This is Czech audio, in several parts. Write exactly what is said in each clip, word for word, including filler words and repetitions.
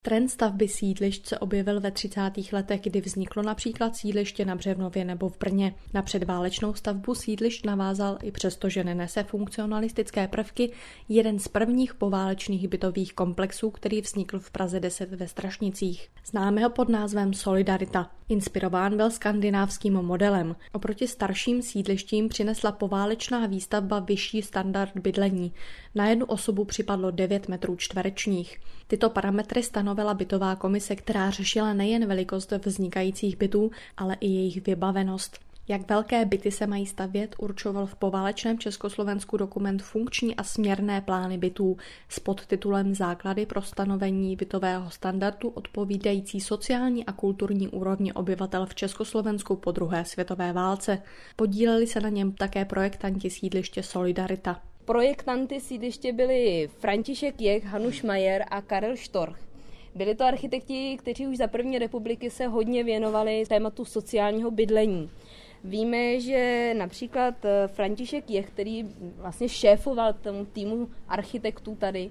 Trend stavby sídlišť se objevil ve třicátých letech, kdy vzniklo například sídliště na Břevnově nebo v Brně. Na předválečnou stavbu sídlišť navázal, i přesto, že nenese funkcionalistické prvky, jeden z prvních poválečných bytových komplexů, který vznikl v Praze deset ve Strašnicích. Známe ho pod názvem Solidarita. Inspirován byl skandinávským modelem. Oproti starším sídlištím přinesla poválečná výstavba vyšší standard bydlení. Na jednu osobu připadlo devět metrů čtverečních. Tyto parametry stanovila bytová komise, která řešila nejen velikost vznikajících bytů, ale i jejich vybavenost. Jak velké byty se mají stavět, určoval v poválečném Československu dokument Funkční a směrné plány bytů s podtitulem Základy pro stanovení bytového standardu odpovídající sociální a kulturní úrovni obyvatel v Československu po druhé světové válce. Podíleli se na něm také projektanti sídliště Solidarita. Projektanty sídliště byli František Jech, Hanuš Majer a Karel Štorch. Byli to architekti, kteří už za první republiky se hodně věnovali tématu sociálního bydlení. Víme, že například František Jech, který vlastně šéfoval tomu týmu architektů tady,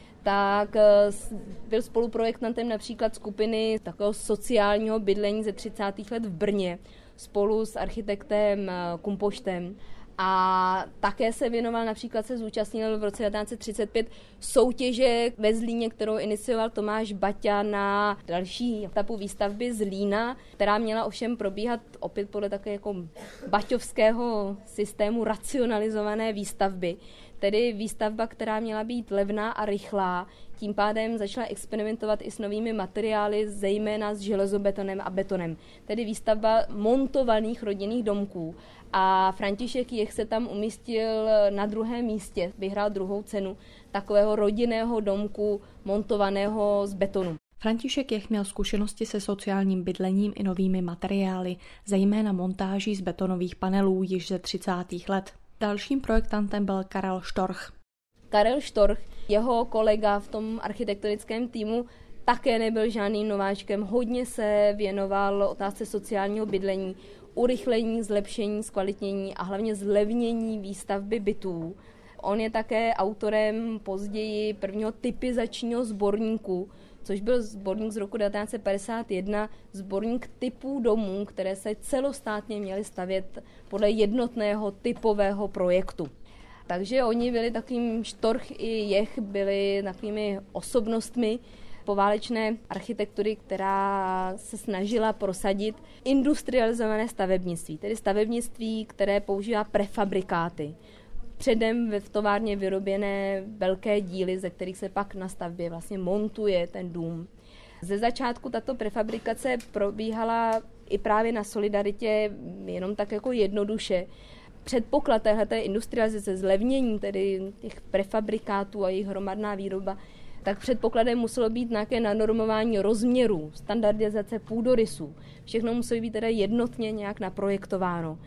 tak byl spoluprojektantem například skupiny takového sociálního bydlení ze třicátých let v Brně spolu s architektem Kumpoštem. A také se věnoval, například se zúčastnil v roce devatenáct set třicet pět soutěže ve Zlíně, kterou inicioval Tomáš Baťa na další etapu výstavby Zlína, která měla ovšem probíhat opět podle také jako baťovského systému racionalizované výstavby. Tedy výstavba, která měla být levná a rychlá, tím pádem začala experimentovat i s novými materiály, zejména s železobetonem a betonem. Tedy výstavba montovaných rodinných domků. A František Jech se tam umístil na druhém místě, vyhrál druhou cenu takového rodinného domku montovaného z betonu. František Jech měl zkušenosti se sociálním bydlením i novými materiály, zejména montáží z betonových panelů již ze třicátých let. Dalším projektantem byl Karel Štorch. Karel Štorch, jeho kolega v tom architektonickém týmu, také nebyl žádným nováčkem, hodně se věnoval otázce sociálního bydlení, urychlení, zlepšení, zkvalitnění a hlavně zlevnění výstavby bytů. On je také autorem později prvního typizačního sborníku, což byl sborník z roku devatenáct set padesát jedna, sborník typů domů, které se celostátně měly stavět podle jednotného typového projektu. Takže oni byli takovým, Štorch i Jech byli takovými osobnostmi poválečné architektury, která se snažila prosadit industrializované stavebnictví, tedy stavebnictví, které používá prefabrikáty. Předem v továrně vyroběné velké díly, ze kterých se pak na stavbě vlastně montuje ten dům. Ze začátku tato prefabrikace probíhala i právě na Solidaritě jenom tak jako jednoduše. Předpoklad téhleté industrializace, zlevnění tedy těch prefabrikátů a jejich hromadná výroba, tak předpokladem muselo být nějaké nanormování rozměrů, standardizace půdorysů. Všechno muselo být teda jednotně nějak naprojektováno.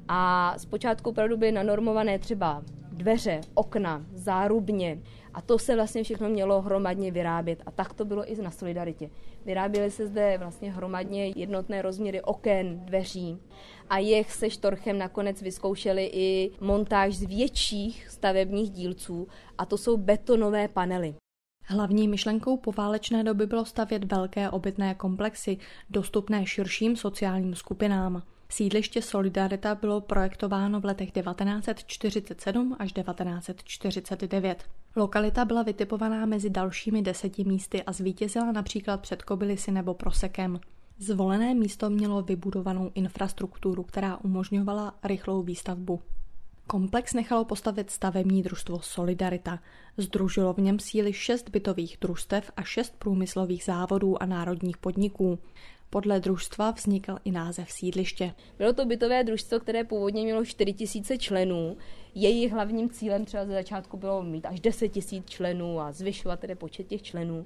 A zpočátku opravdu byly nanormované třeba dveře, okna, zárubně. A to se vlastně všechno mělo hromadně vyrábět. A tak to bylo i na Solidaritě. Vyráběly se zde vlastně hromadně jednotné rozměry oken, dveří. A Jech se Štorchem nakonec vyzkoušeli i montáž z větších stavebních dílců. A to jsou betonové panely. Hlavní myšlenkou poválečné doby bylo stavět velké obytné komplexy, dostupné širším sociálním skupinám. Sídliště Solidarita bylo projektováno v letech devatenáct set čtyřicet sedm až devatenáct set čtyřicet devět. Lokalita byla vytipovaná mezi dalšími deseti místy a zvítězila například před Kobylisy nebo Prosekem. Zvolené místo mělo vybudovanou infrastrukturu, která umožňovala rychlou výstavbu. Komplex nechalo postavit stavební družstvo Solidarita. Sdružilo v něm síly šest bytových družstev a šest průmyslových závodů a národních podniků. Podle družstva vznikl i název sídliště. Bylo to bytové družstvo, které původně mělo čtyři tisíce členů. Jejich hlavním cílem třeba ze začátku bylo mít až deset tisíc členů a zvyšovat tedy počet těch členů.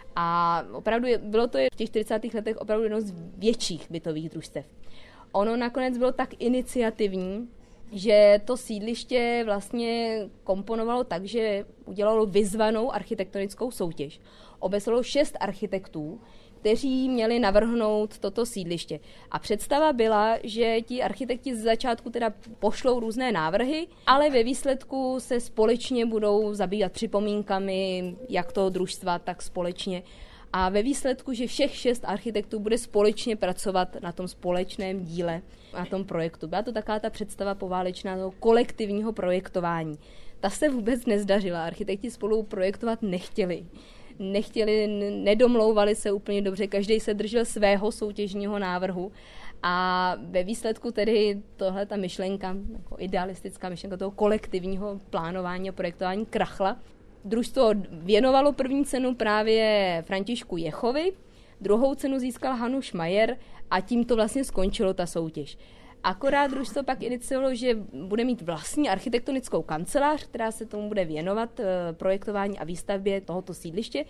A opravdu bylo to v těch čtyřicátých letech opravdu jedno z větších bytových družstev. Ono nakonec bylo tak iniciativní, že to sídliště vlastně komponovalo tak, že udělalo vyzvanou architektonickou soutěž. Obeslalo šest architektů, kteří měli navrhnout toto sídliště. A představa byla, že ti architekti z začátku teda pošlou různé návrhy, ale ve výsledku se společně budou zabývat připomínkami jak toho družstva, tak společně. a ve výsledku, že všech šest architektů bude společně pracovat na tom společném díle, na tom projektu. Byla to taková ta představa poválečná toho kolektivního projektování. Ta se vůbec nezdařila. Architekti spolu projektovat nechtěli. Nechtěli, nedomlouvali se úplně dobře, každý se držel svého soutěžního návrhu a ve výsledku tedy tohle ta myšlenka, jako idealistická myšlenka toho kolektivního plánování a projektování krachla. Družstvo věnovalo první cenu právě Františku Jechovi, druhou cenu získal Hanuš Majer a tím to vlastně skončilo ta soutěž. Akorát družstvo pak iniciovalo, že bude mít vlastní architektonickou kancelář, která se tomu bude věnovat projektování a výstavbě tohoto sídliště.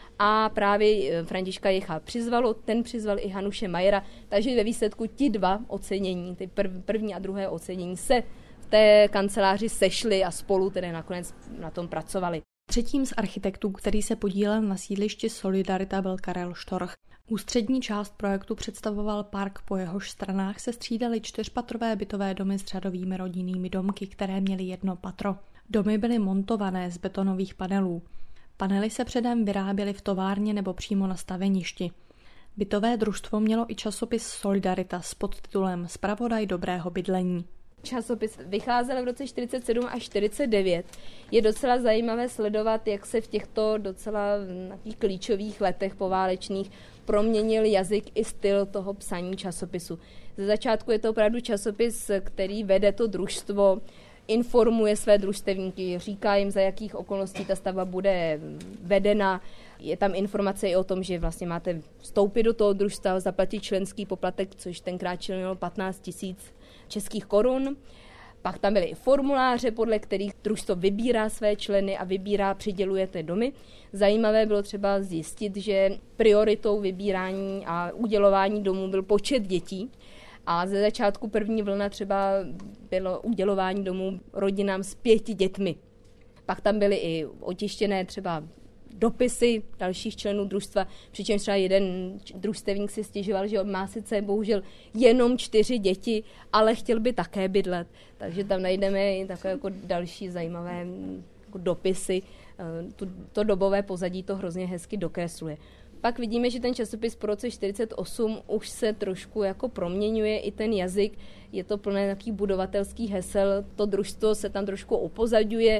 A právě Františka Jecha přizvalo, ten přizval i Hanuše Majera, takže ve výsledku ti dva ocenění, ty prv, první a druhé ocenění se v té kanceláři sešli a spolu tedy nakonec na tom pracovali. Třetím z architektů, který se podílel na sídlišti Solidarita, byl Karel Štorch. Ústřední část projektu představoval park, po jehož stranách se střídaly čtyřpatrové bytové domy s řadovými rodinnými domky, které měly jedno patro. Domy byly montované z betonových panelů. Panely se předem vyráběly v továrně nebo přímo na staveništi. Bytové družstvo mělo i časopis Solidarita s podtitulem Zpravodaj dobrého bydlení. Časopis vycházel v roce čtyřicet sedm až čtyřicet devět. Je docela zajímavé sledovat, jak se v těchto docela klíčových letech poválečných proměnil jazyk i styl toho psaní časopisu. Ze začátku je to opravdu časopis, který vede to družstvo, informuje své družstevníky, říká jim, za jakých okolností ta stavba bude vedena. Je tam informace i o tom, že vlastně máte vstoupit do toho družstva, zaplatit členský poplatek, což tenkrát činilo patnáct tisíc českých korun. Pak tam byly i formuláře, podle kterých družstvo vybírá své členy a vybírá, přiděluje ty domy. Zajímavé bylo třeba zjistit, že prioritou vybírání a udělování domů byl počet dětí. A ze začátku první vlna třeba bylo udělování domů rodinám s pěti dětmi. Pak tam byly i otištěné třeba dopisy dalších členů družstva, přičemž třeba jeden družstevník si stěžoval, že on má sice bohužel jenom čtyři děti, ale chtěl by také bydlet. Takže tam najdeme i takové jako další zajímavé jako dopisy. To, to dobové pozadí to hrozně hezky dokresluje. Pak vidíme, že ten časopis po roce čtyřicet osm už se trošku jako proměňuje i ten jazyk, je to plné takových budovatelských hesel, to družstvo se tam trošku upozaďuje.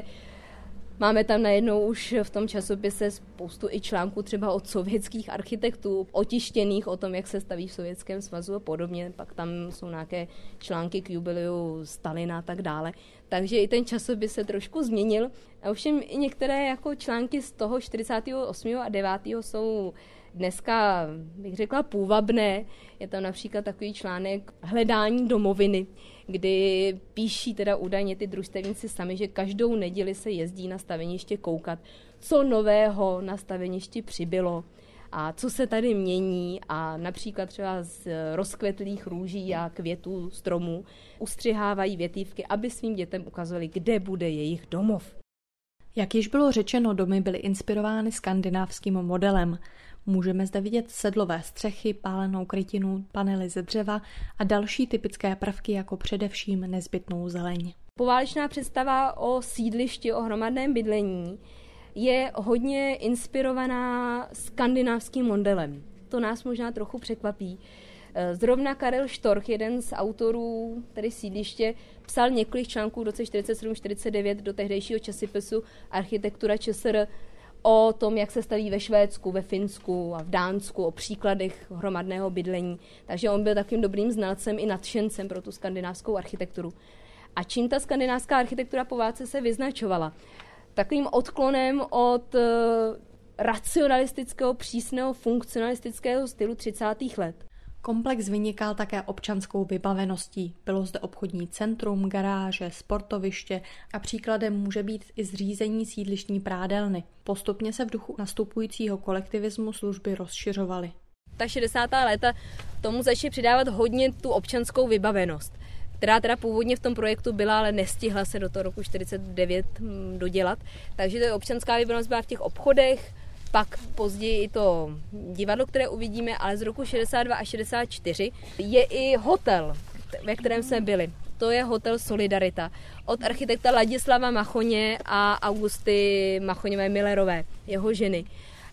Máme tam najednou už v tom časopise spoustu i článků třeba od sovětských architektů, otištěných o tom, jak se staví v Sovětském svazu a podobně. Pak tam jsou nějaké články k jubileu Stalina a tak dále. Takže i ten časopis se trošku změnil. A ovšem i některé jako články z toho čtyřicátého osmého a devátého jsou dneska, bych řekla, půvabné. Je tam například takový článek Hledání domoviny, kdy píší teda údajně ty družstevníci sami, že každou neděli se jezdí na staveniště koukat, co nového na staveništi přibylo a co se tady mění a například třeba z rozkvetlých růží a květů stromů ustřihávají větívky, aby svým dětem ukazovali, kde bude jejich domov. Jak již bylo řečeno, domy byly inspirovány skandinávským modelem. Můžeme zde vidět sedlové střechy, pálenou krytinu, panely ze dřeva a další typické prvky, jako především nezbytnou zeleň. Poválečná představa o sídlišti, o hromadném bydlení je hodně inspirovaná skandinávským modelem. To nás možná trochu překvapí. Zrovna Karel Štorch, jeden z autorů tedy sídliště, psal několik článků v roce čtyřicet sedm čtyřicet devět do tehdejšího časopisu Architektura ČSR o tom, jak se staví ve Švédsku, ve Finsku a v Dánsku, o příkladech hromadného bydlení. Takže on byl takovým dobrým znalcem i nadšencem pro tu skandinávskou architekturu. A čím ta skandinávská architektura po válce se vyznačovala? Takovým odklonem od uh, racionalistického, přísného, funkcionalistického stylu třicátých let. Komplex vynikal také občanskou vybaveností. Bylo zde obchodní centrum, garáže, sportoviště a příkladem může být i zřízení sídlištní prádelny. Postupně se v duchu nastupujícího kolektivismu služby rozšiřovaly. Ta šedesátá léta tomu začne přidávat hodně tu občanskou vybavenost, která teda původně v tom projektu byla, ale nestihla se do toho roku čtyřicet devět dodělat. Takže ta občanská vybavenost byla v těch obchodech, pak později i to divadlo, které uvidíme, ale z roku šedesát dva a šedesát čtyři je i hotel, ve kterém jsme byli. To je hotel Solidarita od architekta Ladislava Machoně a Augusty Machoňové Millerové, jeho ženy.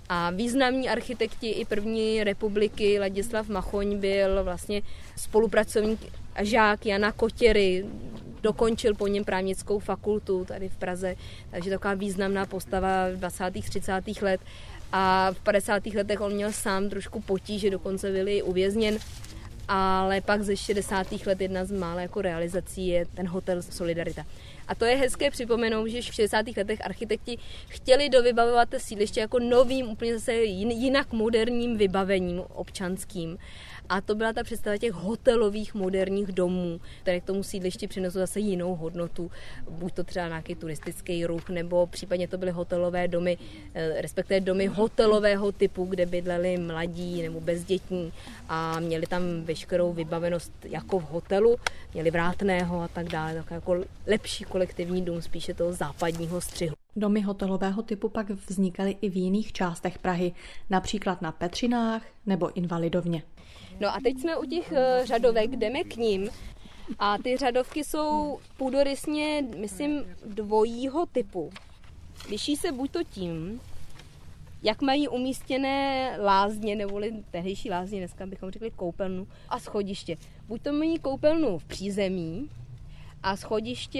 A významní architekti i první republiky Ladislav Machoň byl vlastně spolupracovník a žák Jana Kotěry, dokončil po něm právnickou fakultu tady v Praze, takže taková významná postava dvacátých třicátých let. A v padesátých letech on měl sám trošku potíže, dokonce byl i uvězněn, ale pak ze šedesátých let jedna z mála jako realizací je ten hotel Solidarita. A to je hezké připomenout, že v šedesátých letech architekti chtěli dovybavovat to sídliště jako novým, úplně zase jinak moderním vybavením občanským. A to byla ta představa těch hotelových moderních domů, které k tomu sídlišti přinesou zase jinou hodnotu. Buď to třeba nějaký turistický ruch, nebo případně to byly hotelové domy, respektive domy hotelového typu, kde bydleli mladí nebo bezdětní a měli tam veškerou vybavenost jako v hotelu, měli vrátného a tak dále, tak jako lepší kolektivní dům spíše toho západního střihu. Domy hotelového typu pak vznikaly i v jiných částech Prahy, například na Petřinách nebo Invalidovně. No a teď jsme u těch řadovek, jdeme k ním a ty řadovky jsou půdorysně, myslím, dvojího typu. Liší se buď to tím, jak mají umístěné lázně, neboli tehdejší lázně, dneska bychom řekli koupelnu a schodiště. Buď to mají koupelnu v přízemí a schodiště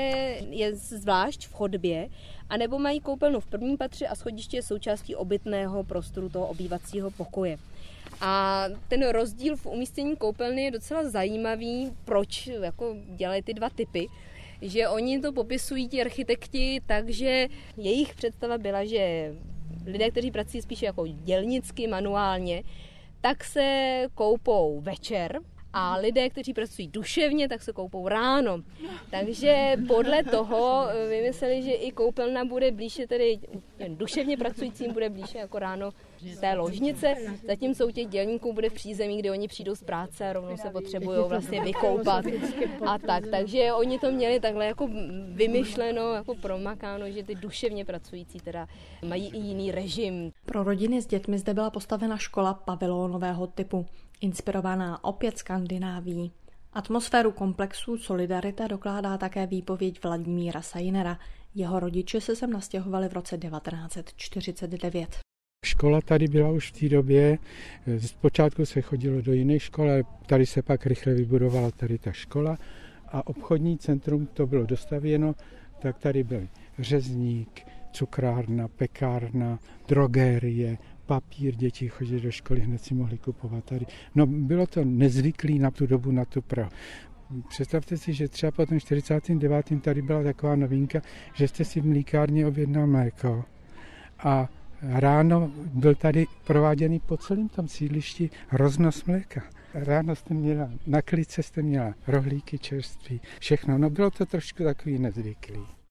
je zvlášť v chodbě, anebo mají koupelnu v prvním patře a schodiště je součástí obytného prostoru toho obývacího pokoje. A ten rozdíl v umístění koupelny je docela zajímavý, proč jako dělají ty dva typy. Že oni to popisují ti architekti, takže jejich představa byla, že lidé, kteří pracují spíše jako dělnicky, manuálně, tak se koupou večer a lidé, kteří pracují duševně, tak se koupou ráno. Takže podle toho vymysleli, že i koupelna bude blíže, tedy duševně pracujícím bude blíže jako ráno té ložnice, zatímco u těch dělníků bude v přízemí, kde oni přijdou z práce a rovnou se potřebují vlastně vykoupat a tak. Takže oni to měli takhle jako vymyšleno, jako promakáno, že ty duševně pracující teda mají i jiný režim. Pro rodiny s dětmi zde byla postavena škola pavilónového typu, inspirovaná opět Skandinávií. Atmosféru komplexu Solidarita dokládá také výpověď Vladimíra Sajnera. Jeho rodiče se sem nastěhovali v roce devatenáct set čtyřicet devět. Škola tady byla už v té době, zpočátku se chodilo do jiné školy, ale tady se pak rychle vybudovala tady ta škola a obchodní centrum to bylo dostavěno, tak tady byl řezník, cukrárna, pekárna, drogérie, papír, děti chodili do školy, hned si mohli kupovat tady. No bylo to nezvyklý na tu dobu, na tu Prahu. Představte si, že třeba po tom čtyřicátém devátém tady byla taková novinka, že jste si v mlýkárně objednal mléko a ráno byl tady prováděný po celém tom sídlišti roznos mléka. Ráno jste měla, na klice jste měla rohlíky, čerství, všechno. No bylo to trošku takový nezvyklý.